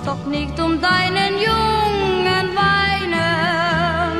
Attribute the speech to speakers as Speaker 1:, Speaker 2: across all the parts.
Speaker 1: doch nicht um deinen Jungen weinen,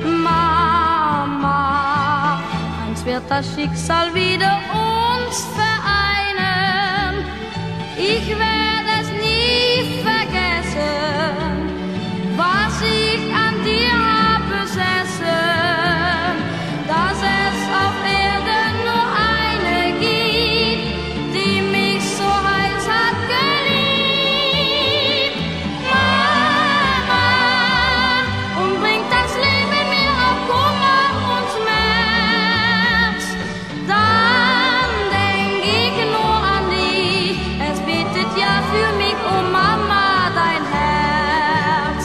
Speaker 1: Mama. Einst wird das Schicksal wieder uns vereinen. Ich werde es nie vergessen, was ich an dir hab besessen, dass es auf Erden nur eine gibt, die mich so heiß hat geliebt. Mama, und bringt das Leben mir auch Kummer und Schmerz, dann denk ich nur an dich, es betet ja für mich, oh Mama, dein Herz.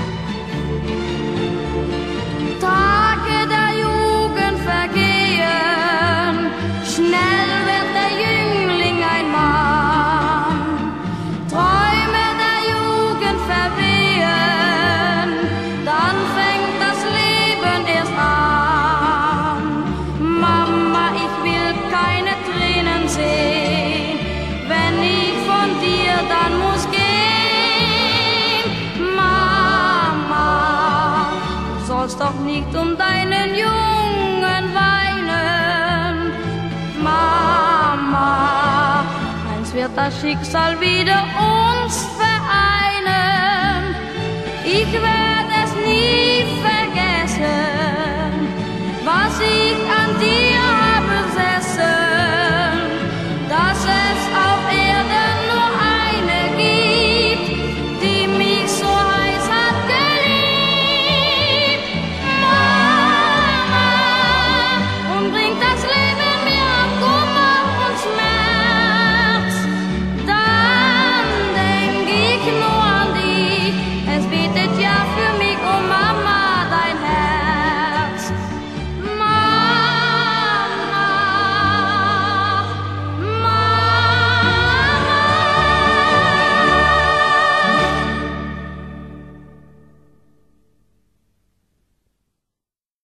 Speaker 1: Tage der Jugend vergehen, schnell wird der Jüngling ein Mann. Träume der Jugend verwehen, dann fängt das Leben erst an. Mama, ich will keine Tränen sehen, wenn ich von dir dann muss gehen. Mama, du sollst doch nicht um deinen Jungen weinen, Mama. Einst wird das Schicksal wieder uns vereinen. Ich werde